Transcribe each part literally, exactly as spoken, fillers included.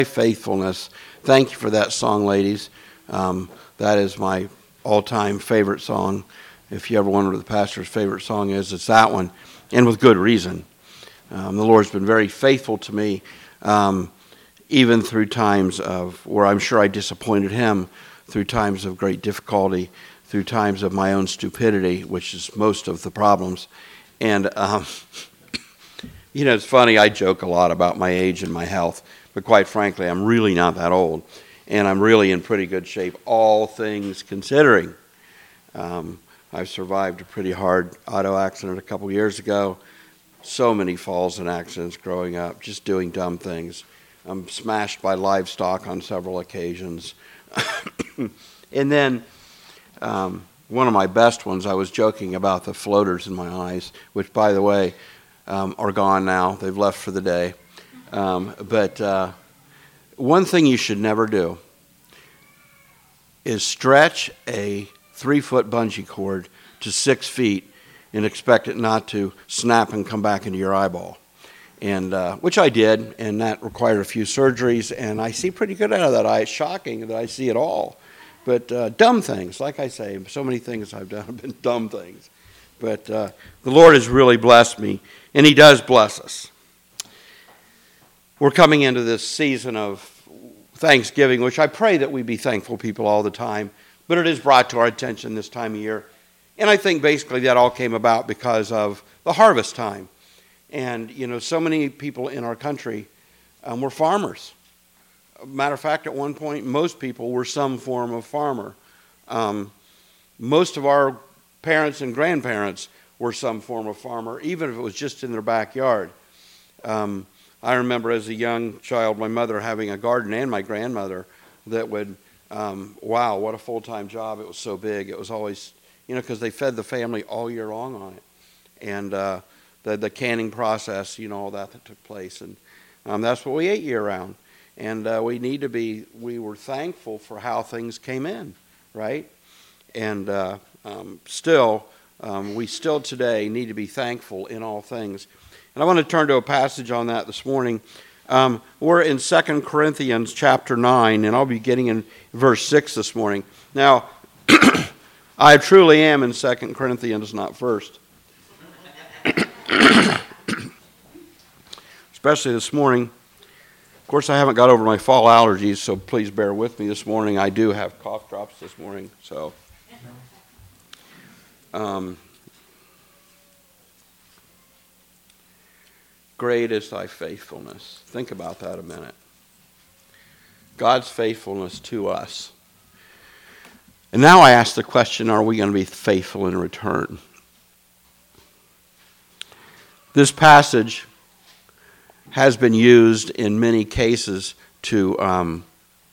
Faithfulness. Thank you for that song, ladies. Um, that is my all-time favorite song. If you ever wonder what the pastor's favorite song is, it's that one, and with good reason. Um, the Lord's been very faithful to me, um, even through times of where I'm sure I disappointed him, through times of great difficulty, through times of my own stupidity, which is most of the problems. And, um, you know, it's funny, I joke a lot about my age and my health, but quite frankly, I'm really not that old, and I'm really in pretty good shape, all things considering. Um, I've survived a pretty hard auto accident a couple years ago, so many falls and accidents growing up, just doing dumb things. I'm smashed by livestock on several occasions. And then um, one of my best ones, I was joking about the floaters in my eyes, which, by the way, um, are gone now. They've left for the day. Um, but uh, one thing you should never do is stretch a three-foot bungee cord to six feet and expect it not to snap and come back into your eyeball. And uh, which I did, and that required a few surgeries, and I see pretty good out of that eye. It's shocking that I see it all. But uh, dumb things, like I say, so many things I've done have been dumb things. But uh, the Lord has really blessed me, and He does bless us. We're coming into this season of Thanksgiving, which I pray that we be thankful people all the time, but it is brought to our attention this time of year. And I think basically that all came about because of the harvest time. And, you know, so many people in our country um, were farmers. Matter of fact, at one point, most people were some form of farmer. Um, most of our parents and grandparents were some form of farmer, even if it was just in their backyard. Um, I remember as a young child, my mother having a garden and my grandmother that would, um, wow, what a full-time job. It was so big. It was always, you know, because they fed the family all year long on it. And uh, the, the canning process, you know, all that that took place. And um, that's what we ate year-round. And uh, we need to be, we were thankful for how things came in, right? And uh, um, still, um, we still today need to be thankful in all things. And I want to turn to a passage on that this morning. Um, we're in Second Corinthians chapter nine, and I'll be getting in verse six this morning. Now, I truly am in Second Corinthians, not first. Especially this morning. Of course, I haven't got over my fall allergies, so please bear with me this morning. I do have cough drops this morning, so... Um, Great is thy faithfulness. Think about that a minute. God's faithfulness to us. And now I ask the question, are we going to be faithful in return? This passage has been used in many cases to um,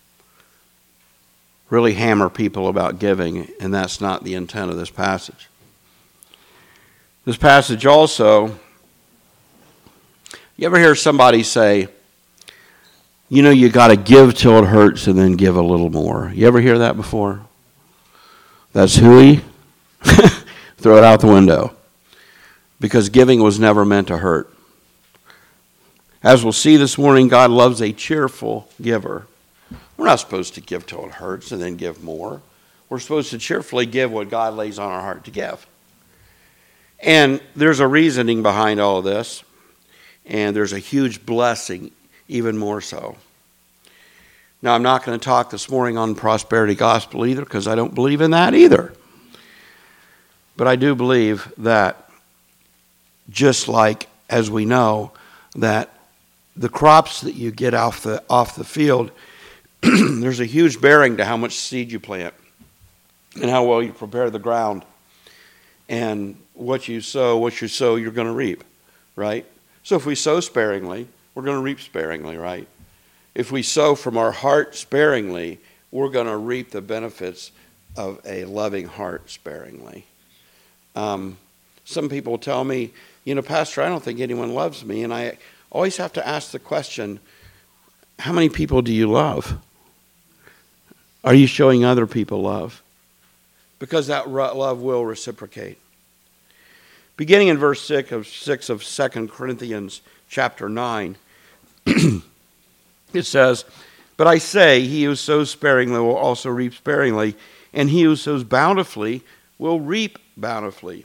really hammer people about giving, and that's not the intent of this passage. This passage also... You ever hear somebody say, you know, you got to give till it hurts and then give a little more? You ever hear that before? That's hooey. Throw it out the window. Because giving was never meant to hurt. As we'll see this morning, God loves a cheerful giver. We're not supposed to give till it hurts and then give more. We're supposed to cheerfully give what God lays on our heart to give. And there's a reasoning behind all of this. And there's a huge blessing, even more so. Now, I'm not going to talk this morning on prosperity gospel either, because I don't believe in that either. But I do believe that, just like, as we know, that the crops that you get off the off the field, there's a huge bearing to how much seed you plant and how well you prepare the ground. And what you sow, what you sow, you're going to reap, right? So if we sow sparingly, we're going to reap sparingly, right? If we sow from our heart sparingly, we're going to reap the benefits of a loving heart sparingly. Um, some people tell me, you know, Pastor, I don't think anyone loves me. And I always have to ask the question, how many people do you love? Are you showing other people love? Because that love will reciprocate. Beginning in verse six of, six of Second Corinthians chapter nine, It says, "But I say, he who sows sparingly will also reap sparingly, and he who sows bountifully will reap bountifully."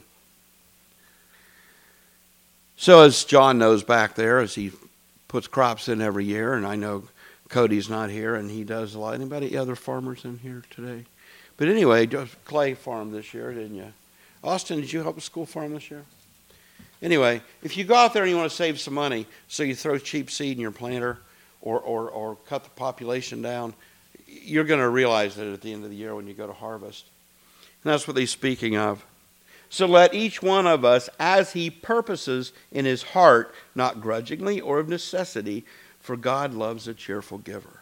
So as John knows back there, as he puts crops in every year, and I know Cody's not here, and he does a lot. Anybody other farmers in here today? But anyway, Clay farmed this year, didn't you? Austin, did you help the school farm this year? Anyway, if you go out there and you want to save some money, so you throw cheap seed in your planter or, or, or cut the population down, you're going to realize that at the end of the year when you go to harvest. And that's what he's speaking of. "So let each one of us, as he purposes in his heart, not grudgingly or of necessity, for God loves a cheerful giver."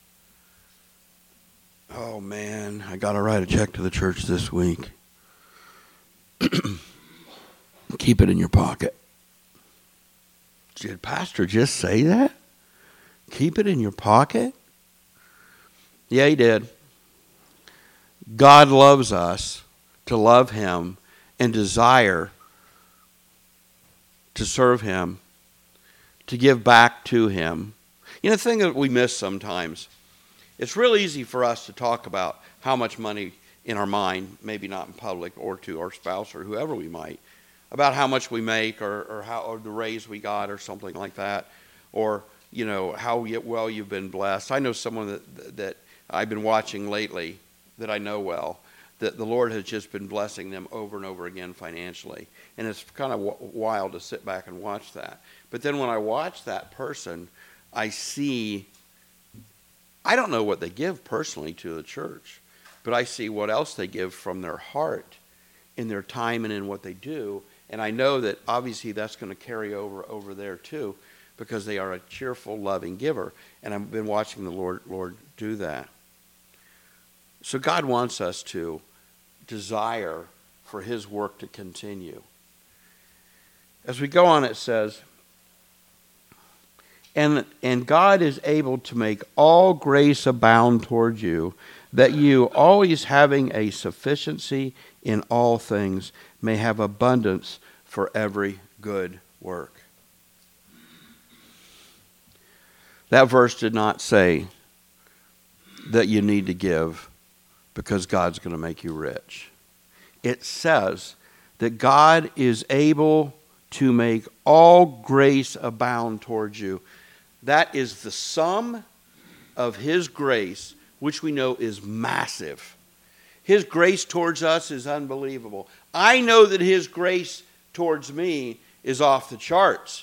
Oh man, I got to write a check to the church this week. Keep it in your pocket. Did Pastor just say that? Keep it in your pocket? Yeah, he did. God loves us to love him and desire to serve him, to give back to him. You know, the thing that we miss sometimes, it's real easy for us to talk about how much money in our mind, maybe not in public, or to our spouse or whoever we might, about how much we make or, or how or the raise we got or something like that, or you know how well you've been blessed. I know someone that that I've been watching lately that I know well, that the Lord has just been blessing them over and over again financially, and it's kind of w- wild to sit back and watch that. But then when I watch that person, I see, I don't know what they give personally to the church, but I see what else they give from their heart in their time and in what they do. And I know that obviously that's going to carry over over there too, because they are a cheerful, loving giver. And I've been watching the Lord, Lord do that. So God wants us to desire for his work to continue. As we go on, it says, And, and God is able to make all grace abound toward you, that you, always having a sufficiency in all things, may have abundance for every good work. That verse did not say that you need to give because God's going to make you rich. It says that God is able to make all grace abound towards you. That is the sum of his grace, which we know is massive. His grace towards us is unbelievable. I know that his grace towards me is off the charts.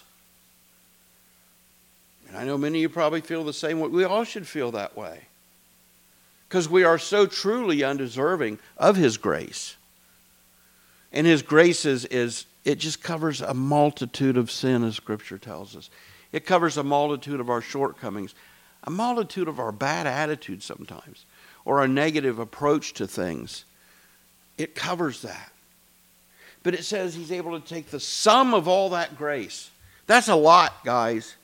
And I know many of you probably feel the same way. We all should feel that way, because we are so truly undeserving of his grace. And his grace is, is, it just covers a multitude of sin, as Scripture tells us. It covers a multitude of our shortcomings, a multitude of our bad attitudes sometimes, or our negative approach to things. It covers that. But it says he's able to take the sum of all that grace. That's a lot, guys.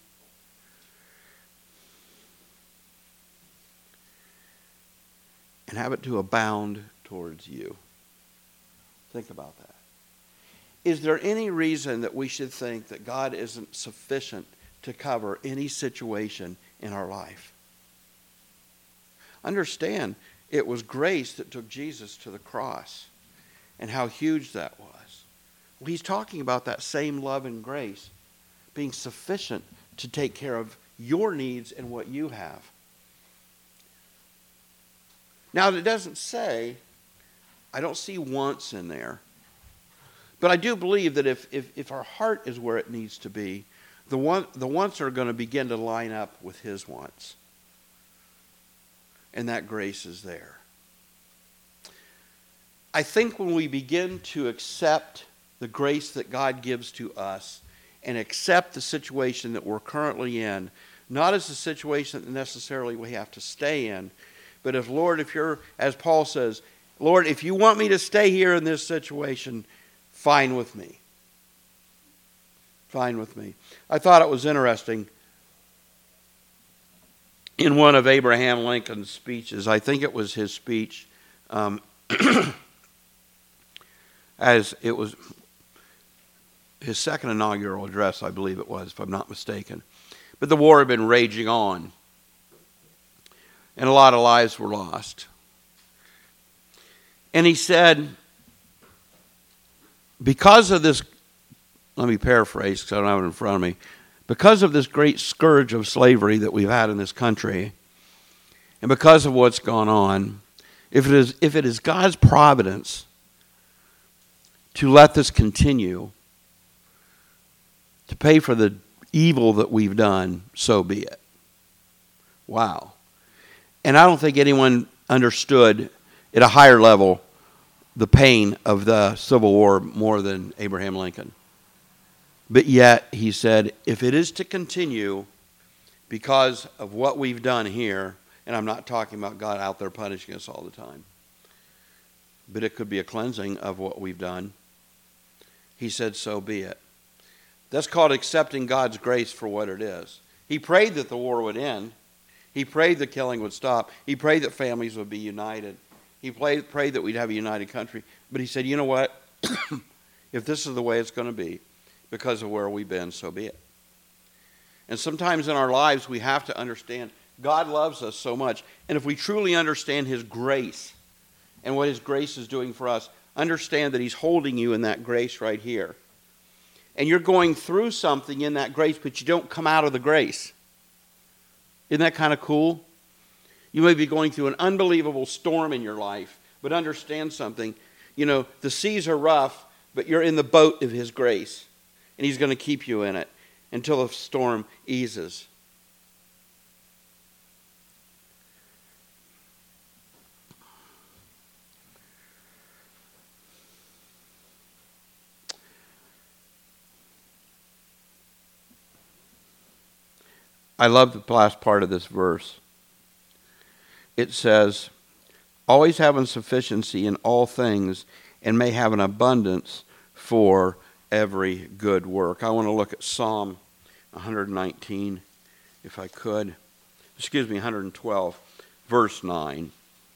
And have it to abound towards you. Think about that. Is there any reason that we should think that God isn't sufficient to cover any situation in our life? Understand, it was grace that took Jesus to the cross, and how huge that was. Well, he's talking about that same love and grace being sufficient to take care of your needs and what you have. Now, it doesn't say, I don't see wants in there, but I do believe that if, if, if our heart is where it needs to be, the, one, the wants are going to begin to line up with his wants. And that grace is there. I think when we begin to accept the grace that God gives to us and accept the situation that we're currently in, not as a situation that necessarily we have to stay in, but if, Lord, if you're, as Paul says, Lord, if you want me to stay here in this situation, fine with me. Fine with me. I thought it was interesting. In one of Abraham Lincoln's speeches, I think it was his speech, um, as it was his second inaugural address, I believe it was, if I'm not mistaken. But the war had been raging on. and a lot of lives were lost. And he said, because of this, let me paraphrase because I don't have it in front of me, because of this great scourge of slavery that we've had in this country, and because of what's gone on, if it is, if it is God's providence to let this continue, to pay for the evil that we've done, so be it. Wow. And I don't think anyone understood at a higher level the pain of the Civil War more than Abraham Lincoln. But yet, he said, if it is to continue because of what we've done here, and I'm not talking about God out there punishing us all the time, but it could be a cleansing of what we've done, he said, so be it. That's called accepting God's grace for what it is. He prayed that the war would end. He prayed the killing would stop. He prayed that families would be united. He prayed, prayed that we'd have a united country. But he said, you know what? If this is the way it's going to be, because of where we've been, so be it. And sometimes in our lives, we have to understand God loves us so much. And if we truly understand his grace and what his grace is doing for us, understand that he's holding you in that grace right here. And you're going through something in that grace, but you don't come out of the grace. Isn't that kind of cool? You may be going through an unbelievable storm in your life, but understand something. You know, the seas are rough, but you're in the boat of his grace. And he's going to keep you in it until the storm eases. I love the last part of this verse. It says, always having sufficiency in all things and may have an abundance for every good work. I want to look at Psalm one nineteen, if I could. Excuse me, one twelve, verse nine.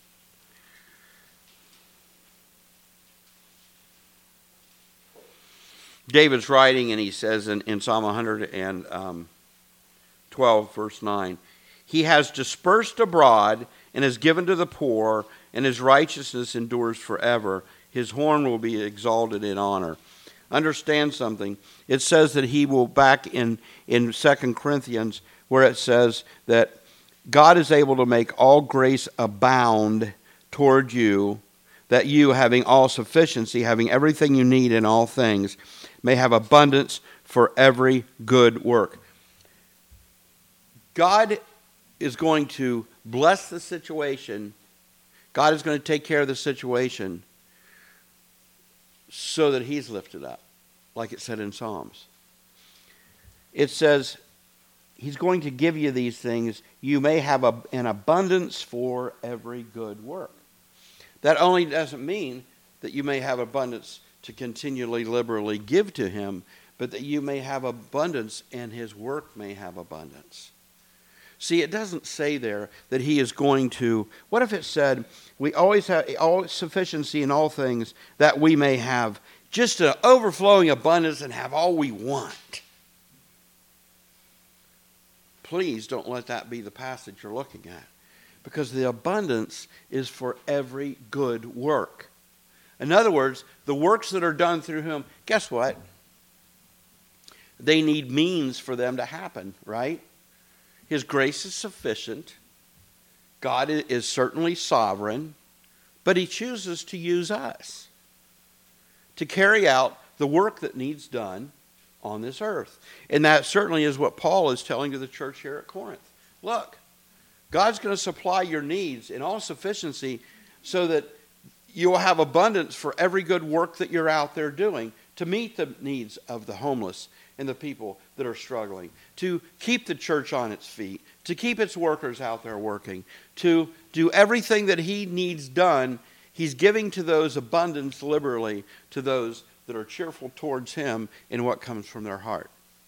David's writing, and he says in, in Psalm one twelve, verse nine, he has dispersed abroad and has given to the poor, and his righteousness endures forever. His horn will be exalted in honor. Understand something. It says that he will, back in, in Second Corinthians, where it says that God is able to make all grace abound toward you, that you, having all sufficiency, having everything you need in all things, may have abundance for every good work. God is going to bless the situation. God is going to take care of the situation so that he's lifted up, like it said in Psalms. It says, he's going to give you these things. You may have a, an abundance for every good work. That only doesn't mean that you may have abundance to continually liberally give to him, but that you may have abundance and his work may have abundance. See, it doesn't say there that he is going to, what if it said, we always have all sufficiency in all things that we may have just an overflowing abundance and have all we want. Please don't let that be the passage you're looking at, because the abundance is for every good work. In other words, the works that are done through him, guess what? They need means for them to happen, right? His grace is sufficient. God is certainly sovereign, but he chooses to use us to carry out the work that needs done on this earth. And that certainly is what Paul is telling to the church here at Corinth. Look, God's going to supply your needs in all sufficiency so that you will have abundance for every good work that you're out there doing to meet the needs of the homeless and the people that are struggling, to keep the church on its feet, to keep its workers out there working, to do everything that he needs done. He's giving to those abundance liberally to those that are cheerful towards him in what comes from their heart.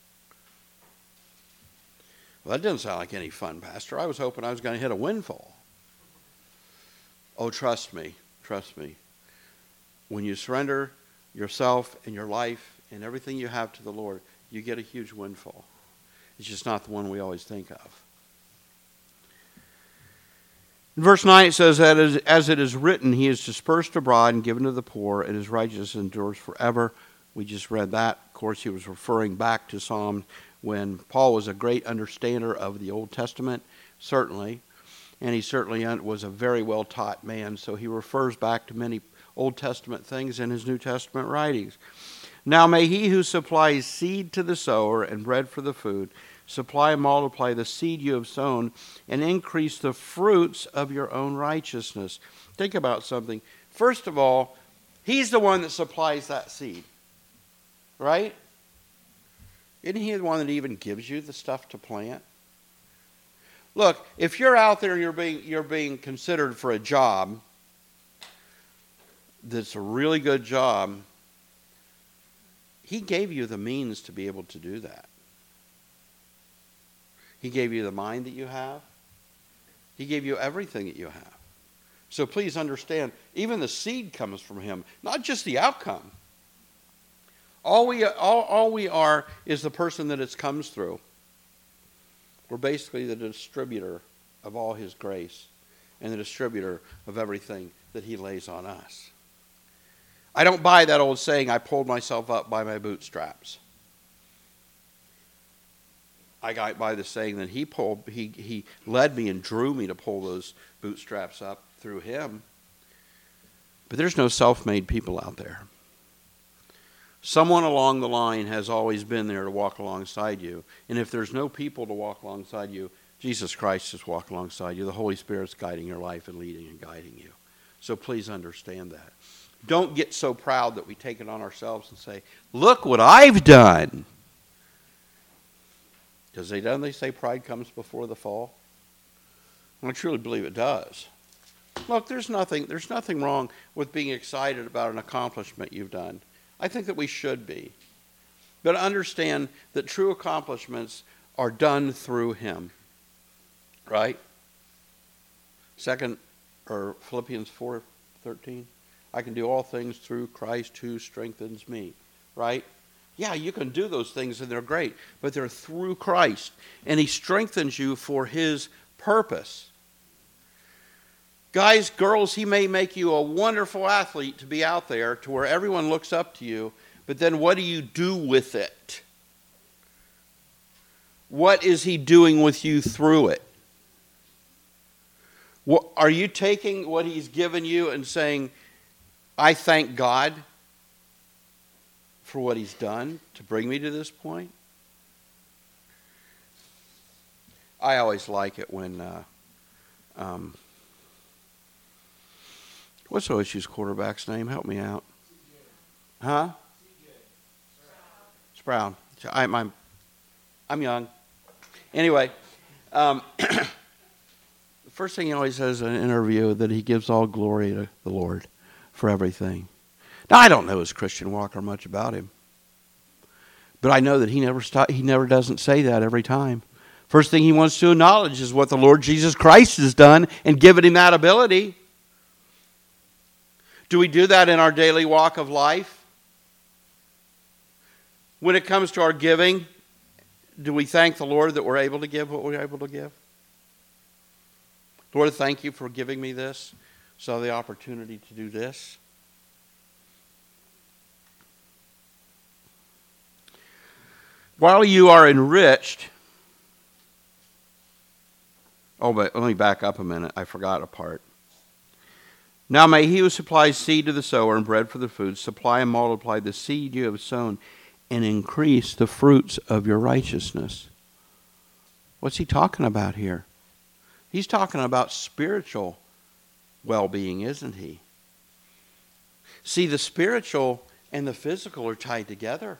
Well, that doesn't sound like any fun, Pastor. I was hoping I was going to hit a windfall. Oh, trust me, trust me. When you surrender yourself and your life and everything you have to the Lord, you get a huge windfall. It's just not the one we always think of. In verse nine it says that as, as it is written, he is dispersed abroad and given to the poor, and his righteousness endures forever. We just read that. Of course, he was referring back to Psalm when Paul was a great understander of the Old Testament, certainly. And he certainly was a very well-taught man, so he refers back to many Old Testament things in his New Testament writings. Now may he who supplies seed to the sower and bread for the food supply and multiply the seed you have sown and increase the fruits of your own righteousness. Think about something. First of all, he's the one that supplies that seed, right? Isn't he the one that even gives you the stuff to plant? Look, if you're out there and you're being, you're being considered for a job that's a really good job, he gave you the means to be able to do that. He gave you the mind that you have. He gave you everything that you have. So please understand, even the seed comes from him, not just the outcome. All we, all, all we are is the person that it comes through. We're basically the distributor of all his grace and the distributor of everything that he lays on us. I don't buy that old saying, I pulled myself up by my bootstraps. I got by the saying that he pulled, he, he led me and drew me to pull those bootstraps up through him. But there's no self-made people out there. Someone along the line has always been there to walk alongside you. And if there's no people to walk alongside you, Jesus Christ is walking alongside you. The Holy Spirit's guiding your life and leading and guiding you. So please understand that. Don't get so proud that we take it on ourselves and say, look what I've done. Does they, don't they say pride comes before the fall? I truly believe it does. Look, there's nothing, there's nothing wrong with being excited about an accomplishment you've done. I think that we should be. But understand that true accomplishments are done through him. Right? Second, or Philippians four thirteen. I can do all things through Christ who strengthens me. Right? Yeah, you can do those things and they're great. But they're through Christ. And he strengthens you for his purpose. Guys, girls, he may make you a wonderful athlete to be out there to where everyone looks up to you, but then what do you do with it? What is he doing with you through it? What, are you taking what he's given you and saying, I thank God for what he's done to bring me to this point? I always like it when... Uh, um, What's O S U's quarterback's name? Help me out. Huh? Sprout. I'm, I'm, I'm young. Anyway, um, the first thing he always says in an interview that he gives all glory to the Lord for everything. Now, I don't know his Christian walk or much about him. But I know that he never stop, he never doesn't say that every time. First thing he wants to acknowledge is what the Lord Jesus Christ has done and given him that ability. Do we do that in our daily walk of life? When it comes to our giving, do we thank the Lord that we're able to give what we're able to give? Lord, thank you for giving me this, so I have the opportunity to do this. While you are enriched, oh, but let me back up a minute. I forgot a part. Now may he who supplies seed to the sower and bread for the food supply and multiply the seed you have sown and increase the fruits of your righteousness. What's he talking about here? He's talking about spiritual well-being, isn't he? See, the spiritual and the physical are tied together.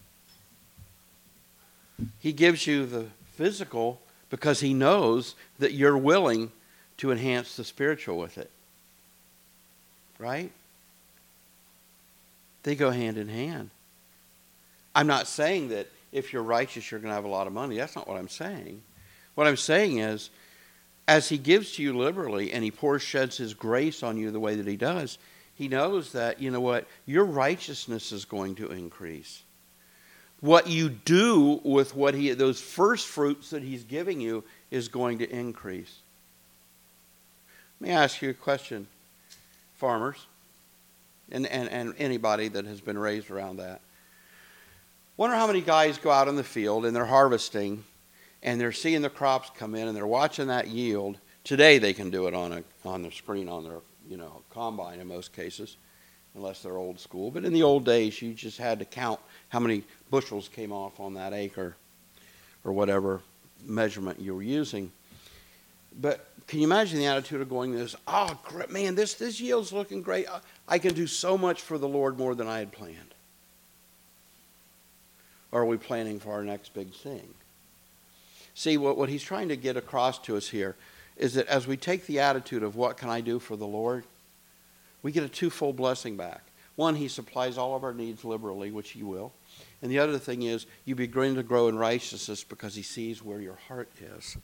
He gives you the physical because he knows that you're willing to enhance the spiritual with it. Right? They go hand in hand. I'm not saying that if you're righteous, you're going to have a lot of money. That's not what I'm saying. What I'm saying is, as he gives to you liberally and he pours, sheds his grace on you the way that he does, he knows that, you know what, your righteousness is going to increase. What you do with what he, those first fruits that he's giving you is going to increase. Let me ask you a question, farmers, and, and, and anybody that has been raised around that. Wonder how many guys go out in the field and they're harvesting and they're seeing the crops come in and they're watching that yield. Today they can do it on a on the screen on their you know combine in most cases, unless they're old school. But in the old days, you just had to count how many bushels came off on that acre or whatever measurement you were using. But can you imagine the attitude of going this, oh, great, man, this, this yield's looking great. I can do so much for the Lord more than I had planned. Or are we planning for our next big thing? See, what, what he's trying to get across to us here is that as we take the attitude of what can I do for the Lord, we get a twofold blessing back. One, he supplies all of our needs liberally, which he will. And the other thing is, you begin to grow in righteousness because he sees where your heart is.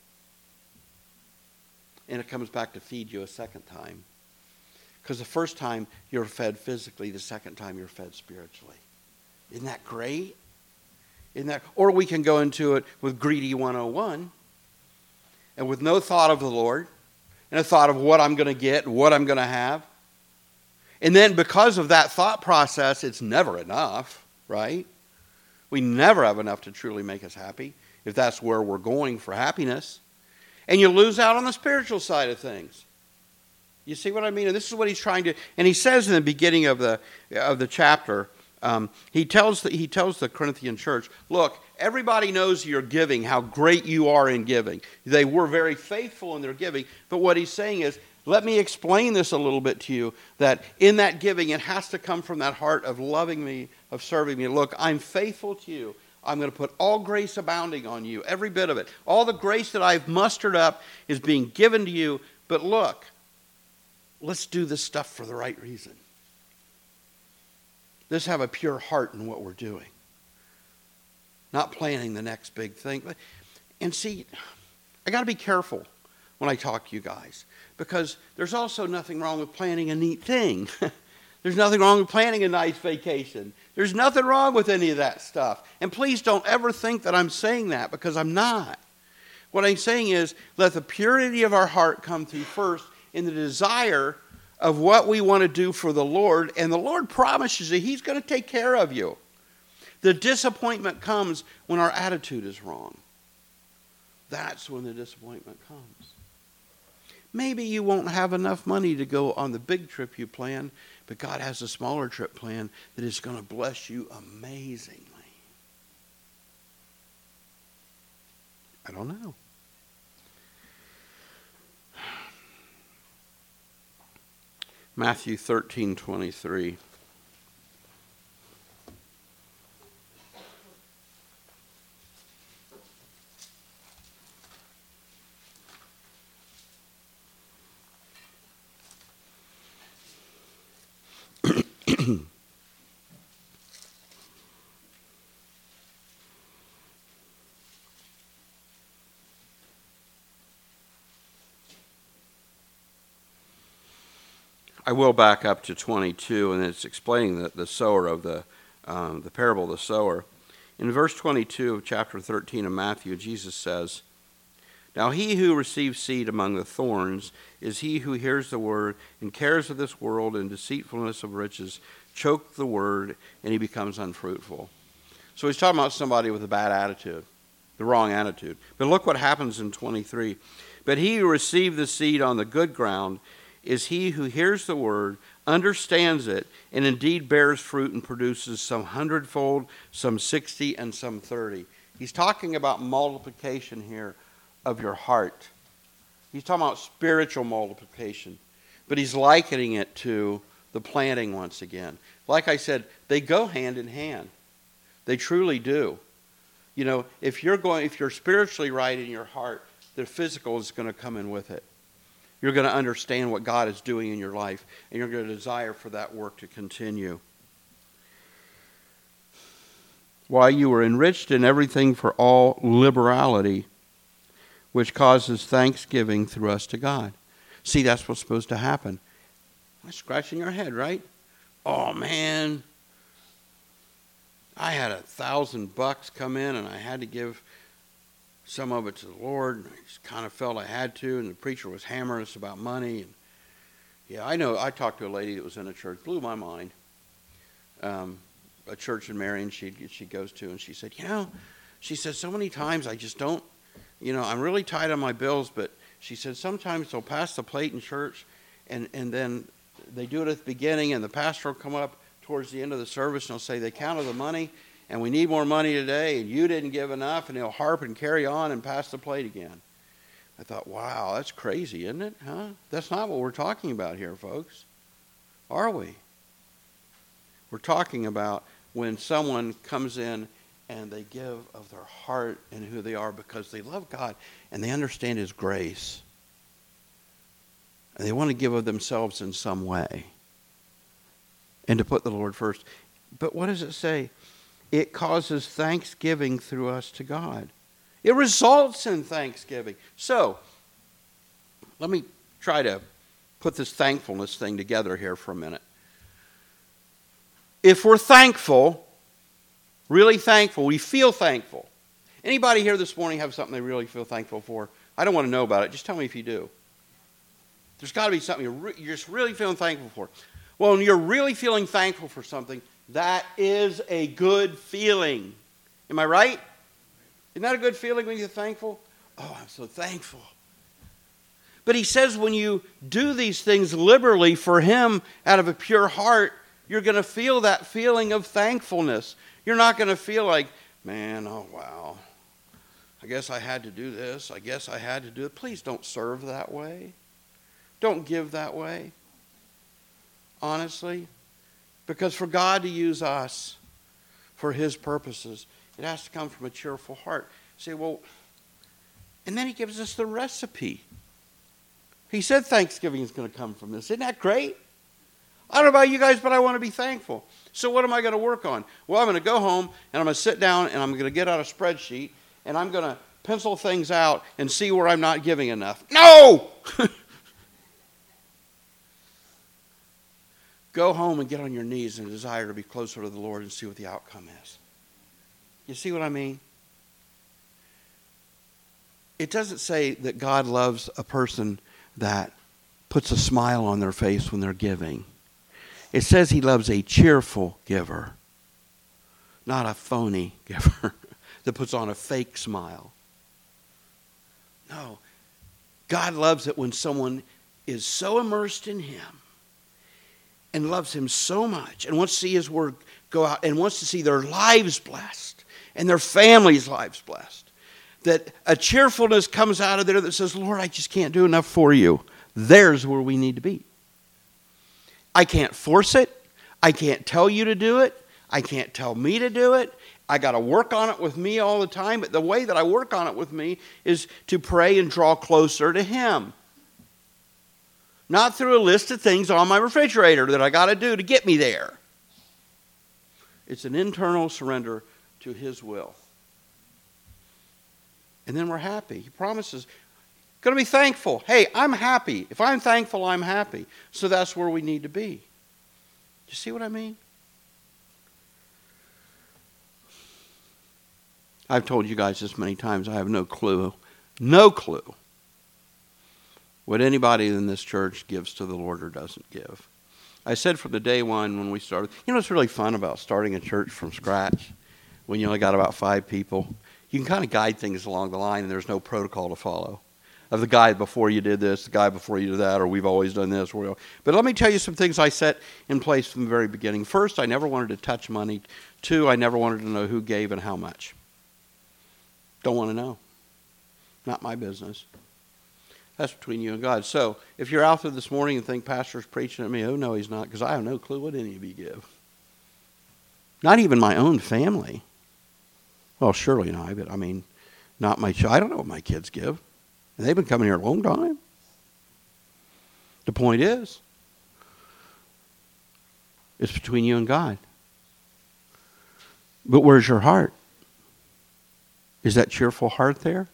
And it comes back to feed you a second time. Because the first time you're fed physically, the second time you're fed spiritually. Isn't that great? Isn't that? Or we can go into it with greedy one oh one and with no thought of the Lord and a thought of what I'm going to get and what I'm going to have. And then because of that thought process, it's never enough, right? We never have enough to truly make us happy if that's where we're going for happiness. And you lose out on the spiritual side of things. You see what I mean? And this is what he's trying to... And he says in the beginning of the of the chapter, um, he tells the, he tells the Corinthian church, look, everybody knows you're giving, how great you are in giving. They were very faithful in their giving. But what he's saying is, let me explain this a little bit to you, that in that giving, it has to come from that heart of loving me, of serving me. Look, I'm faithful to you. I'm going to put all grace abounding on you, every bit of it. All the grace that I've mustered up is being given to you. But look, let's do this stuff for the right reason. Let's have a pure heart in what we're doing. Not planning the next big thing. And see, I got to be careful when I talk to you guys. Because there's also nothing wrong with planning a neat thing. There's nothing wrong with planning a nice vacation. There's nothing wrong with any of that stuff. And please don't ever think that I'm saying that, because I'm not. What I'm saying is, let the purity of our heart come through first in the desire of what we want to do for the Lord. And the Lord promises that he's going to take care of you. The disappointment comes when our attitude is wrong. That's when the disappointment comes. Maybe you won't have enough money to go on the big trip you plan, but God has a smaller trip plan that is going to bless you amazingly. I don't know. Matthew thirteen twenty-three. I will back up to twenty-two, and it's explaining the, the sower of the um, the parable of the sower. In verse twenty-two of chapter thirteen of Matthew, Jesus says, "Now he who receives seed among the thorns is he who hears the word, and cares of this world and deceitfulness of riches choke the word, and he becomes unfruitful." So he's talking about somebody with a bad attitude, the wrong attitude. But look what happens in twenty-three. "But he who received the seed on the good ground is he who hears the word, understands it, and indeed bears fruit and produces some hundredfold, some sixty, and some thirty." He's talking about multiplication here of your heart. He's talking about spiritual multiplication. But he's likening it to the planting once again. Like I said, they go hand in hand. They truly do. You know, if you're going, if you're spiritually right in your heart, the physical is going to come in with it. You're going to understand what God is doing in your life, and you're going to desire for that work to continue. "While you were enriched in everything for all liberality, which causes thanksgiving through us to God." See, that's what's supposed to happen. I'm scratching your head, right? Oh, man, I had a thousand bucks come in, and I had to give some of it to the Lord. I just kind of felt I had to, and the preacher was hammering us about money. And yeah, I know. I talked to a lady that was in a church, blew my mind. Um, a church in Marion she she goes to, and she said, you know, she said, so many times I just don't, you know, I'm really tight on my bills, but she said sometimes they'll pass the plate in church, and, and then they do it at the beginning, and the pastor will come up towards the end of the service, and he'll say they counted the money, and we need more money today, and you didn't give enough, and he'll harp and carry on and pass the plate again. I thought, wow, that's crazy, isn't it? Huh? That's not what we're talking about here, folks. Are we? We're talking about when someone comes in and they give of their heart and who they are because they love God and they understand His grace. And they want to give of themselves in some way. And to put the Lord first. But what does it say? It causes thanksgiving through us to God. It results in thanksgiving. So, let me try to put this thankfulness thing together here for a minute. If we're thankful, really thankful, we feel thankful. Anybody here this morning have something they really feel thankful for? I don't want to know about it. Just tell me if you do. There's got to be something you're, re- you're just really feeling thankful for. Well, when you're really feeling thankful for something, that is a good feeling. Am I right? Isn't that a good feeling when you're thankful? Oh, I'm so thankful. But he says when you do these things liberally for Him out of a pure heart, you're going to feel that feeling of thankfulness. You're not going to feel like, man, oh wow, I guess I had to do this. I guess I had to do it. Please don't serve that way. Don't give that way. Honestly. Because for God to use us for His purposes, it has to come from a cheerful heart. You say, well, and then He gives us the recipe. He said Thanksgiving is going to come from this. Isn't that great? I don't know about you guys, but I want to be thankful. So what am I going to work on? Well, I'm going to go home, and I'm going to sit down, and I'm going to get out a spreadsheet, and I'm going to pencil things out and see where I'm not giving enough. No! Go home and get on your knees and desire to be closer to the Lord and see what the outcome is. You see what I mean? It doesn't say that God loves a person that puts a smile on their face when they're giving. It says He loves a cheerful giver, not a phony giver that puts on a fake smile. No. God loves it when someone is so immersed in Him and loves Him so much and wants to see His word go out and wants to see their lives blessed and their families' lives blessed. That a cheerfulness comes out of there that says, Lord, I just can't do enough for you. There's where we need to be. I can't force it. I can't tell you to do it. I can't tell me to do it. I got to work on it with me all the time. But the way that I work on it with me is to pray and draw closer to Him. Not through a list of things on my refrigerator that I got to do to get me there. It's an internal surrender to His will. And then we're happy. He promises, going to be thankful. Hey, I'm happy. If I'm thankful, I'm happy. So that's where we need to be. Do you see what I mean? I've told you guys this many times. I have no clue, no clue what anybody in this church gives to the Lord or doesn't give. I said from the day one when we started, you know what's really fun about starting a church from scratch when you only got about five people? You can kind of guide things along the line and there's no protocol to follow. Of the guy before you did this, the guy before you did that, or we've always done this. But let me tell you some things I set in place from the very beginning. First, I never wanted to touch money. Two, I never wanted to know who gave and how much. Don't want to know. Not my business. That's between you and God. So, if you're out there this morning and think Pastor's preaching at me, oh no, he's not, because I have no clue what any of you give. Not even my own family. Well, surely not, but I mean, not my child. I don't know what my kids give. And they've been coming here a long time. The point is, it's between you and God. But where's your heart? Is that cheerful heart there?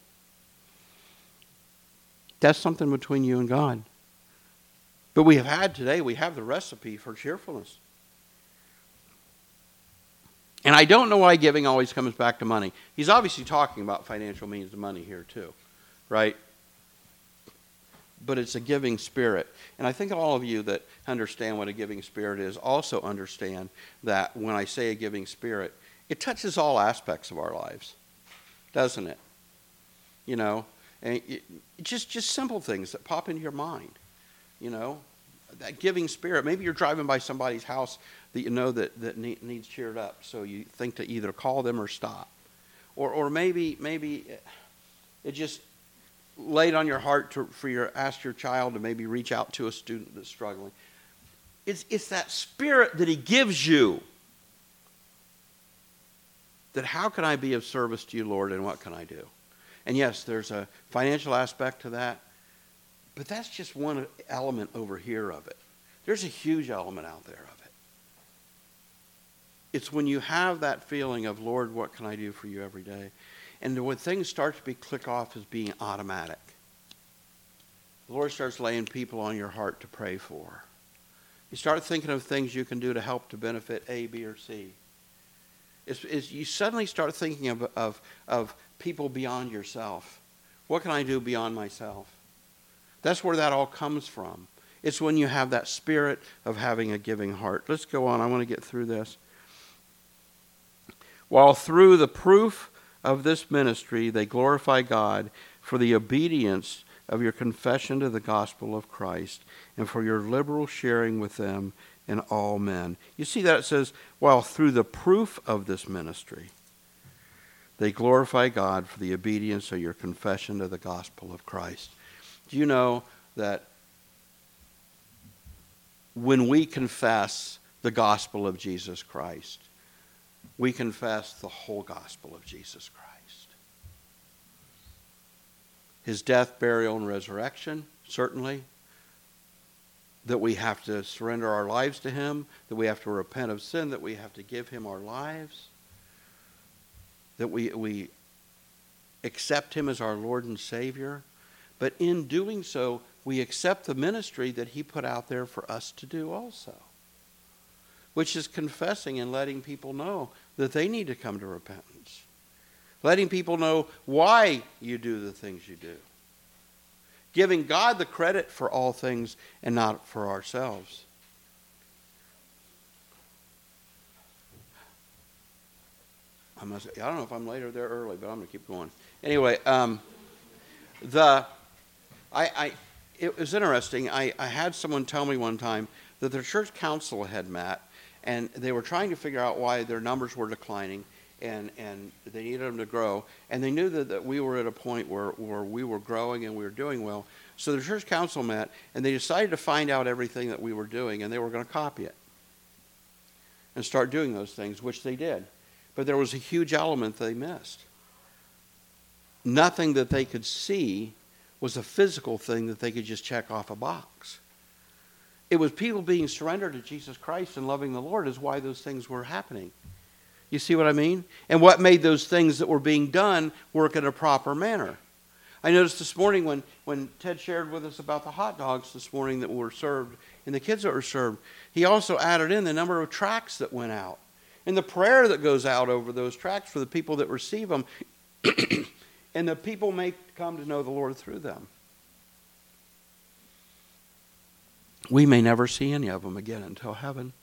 That's something between you and God. But we have had today, we have the recipe for cheerfulness. And I don't know why giving always comes back to money. He's obviously talking about financial means of money here too, right? But it's a giving spirit. And I think all of you that understand what a giving spirit is also understand that when I say a giving spirit, it touches all aspects of our lives, doesn't it? You know, and it, just just simple things that pop into your mind, you know, that giving spirit. Maybe you're driving by somebody's house that you know that, that need, needs cheered up, so you think to either call them or stop. Or or maybe maybe it just laid on your heart to for your ask your child to maybe reach out to a student that's struggling. It's it's that spirit that he gives you. That how can I be of service to you, Lord, and what can I do? And yes, there's a financial aspect to that, but that's just one element over here of it. There's a huge element out there of it. It's when you have that feeling of, Lord, what can I do for you every day? And when things start to be click off as being automatic, the Lord starts laying people on your heart to pray for. You start thinking of things you can do to help to benefit A, B, or C. It's, it's, you suddenly start thinking of, of, of people beyond yourself. What can I do beyond myself? That's where that all comes from. It's when you have that spirit of having a giving heart. Let's go on. I want to get through this. While through the proof of this ministry they glorify God for the obedience of your confession to the gospel of Christ and for your liberal sharing with them in all men. You see that it says, while through the proof of this ministry they glorify God for the obedience of your confession to the gospel of Christ. Do you know that when we confess the gospel of Jesus Christ, we confess the whole gospel of Jesus Christ? His death, burial, and resurrection, certainly. That we have to surrender our lives to him, that we have to repent of sin, that we have to give him our lives, that we, we accept him as our Lord and Savior. But in doing so, we accept the ministry that he put out there for us to do also, which is confessing and letting people know that they need to come to repentance, letting people know why you do the things you do, giving God the credit for all things and not for ourselves. I must. I don't know if I'm late or there early, but I'm going to keep going. Anyway, um, the I, I it was interesting. I, I had someone tell me one time that their church council had met, and they were trying to figure out why their numbers were declining, and, and they needed them to grow. And they knew that, that we were at a point where, where we were growing and we were doing well. So the church council met, and they decided to find out everything that we were doing, and they were going to copy it and start doing those things, which they did. But there was a huge element they missed. Nothing that they could see was a physical thing that they could just check off a box. It was people being surrendered to Jesus Christ and loving the Lord is why those things were happening. You see what I mean? And what made those things that were being done work in a proper manner. I noticed this morning when, when Ted shared with us about the hot dogs this morning that were served and the kids that were served, he also added in the number of tracts that went out and the prayer that goes out over those tracts for the people that receive them. And the people may come to know the Lord through them. We may never see any of them again until heaven.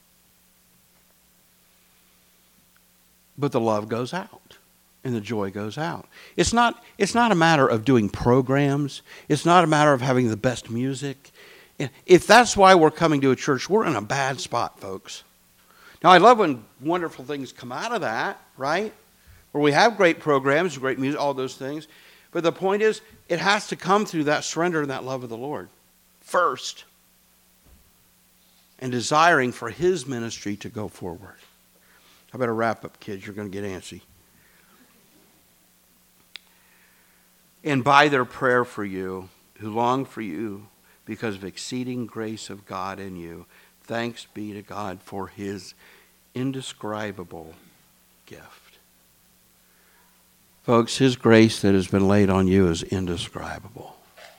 But the love goes out and the joy goes out. It's not, it's not a matter of doing programs. It's not a matter of having the best music. If that's why we're coming to a church, we're in a bad spot, folks. Now, I love when wonderful things come out of that, right? Where we have great programs, great music, all those things. But the point is, it has to come through that surrender and that love of the Lord first. And desiring for his ministry to go forward. I better wrap up, kids. You're going to get antsy. And by their prayer for you, who long for you because of exceeding grace of God in you, thanks be to God for his indescribable gift. Folks, his grace that has been laid on you is indescribable.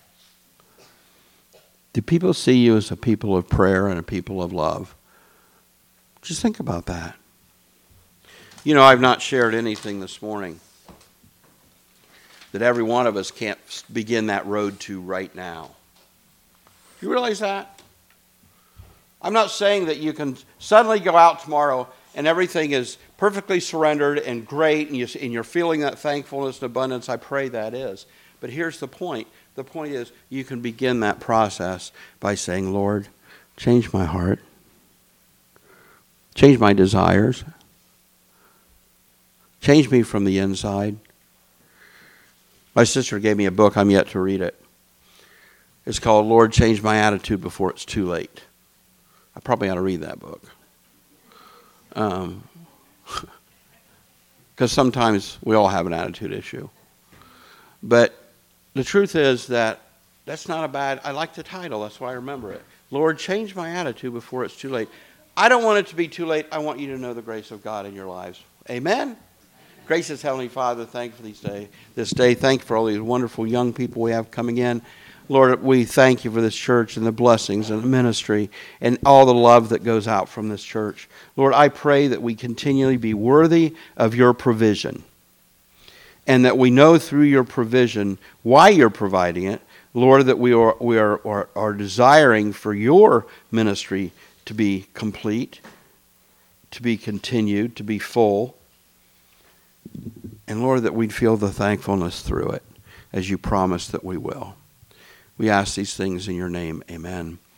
Do people see you as a people of prayer and a people of love? Just think about that. You know, I've not shared anything this morning that every one of us can't begin that road to right now. You realize that? I'm not saying that you can suddenly go out tomorrow and everything is perfectly surrendered and great and, you, and you're feeling that thankfulness and abundance. I pray that is. But here's the point. The point is you can begin that process by saying, Lord, change my heart. Change my desires. Change me from the inside. My sister gave me a book. I'm yet to read it. It's called Lord, Change My Attitude Before It's Too Late. I probably ought to read that book. Um, because sometimes we all have an attitude issue. But the truth is that that's not a bad, I like the title, that's why I remember it. Lord, change my attitude before it's too late. I don't want it to be too late. I want you to know the grace of God in your lives. Amen? Gracious Heavenly Father, thank you for this day. This day, thank you for all these wonderful young people we have coming in. Lord, we thank you for this church and the blessings and the ministry and all the love that goes out from this church. Lord, I pray that we continually be worthy of your provision and that we know through your provision why you're providing it. Lord, that we are, we are, are, are desiring for your ministry to be complete, to be continued, to be full. And Lord, that we'd feel the thankfulness through it as you promised that we will. We ask these things in your name. Amen.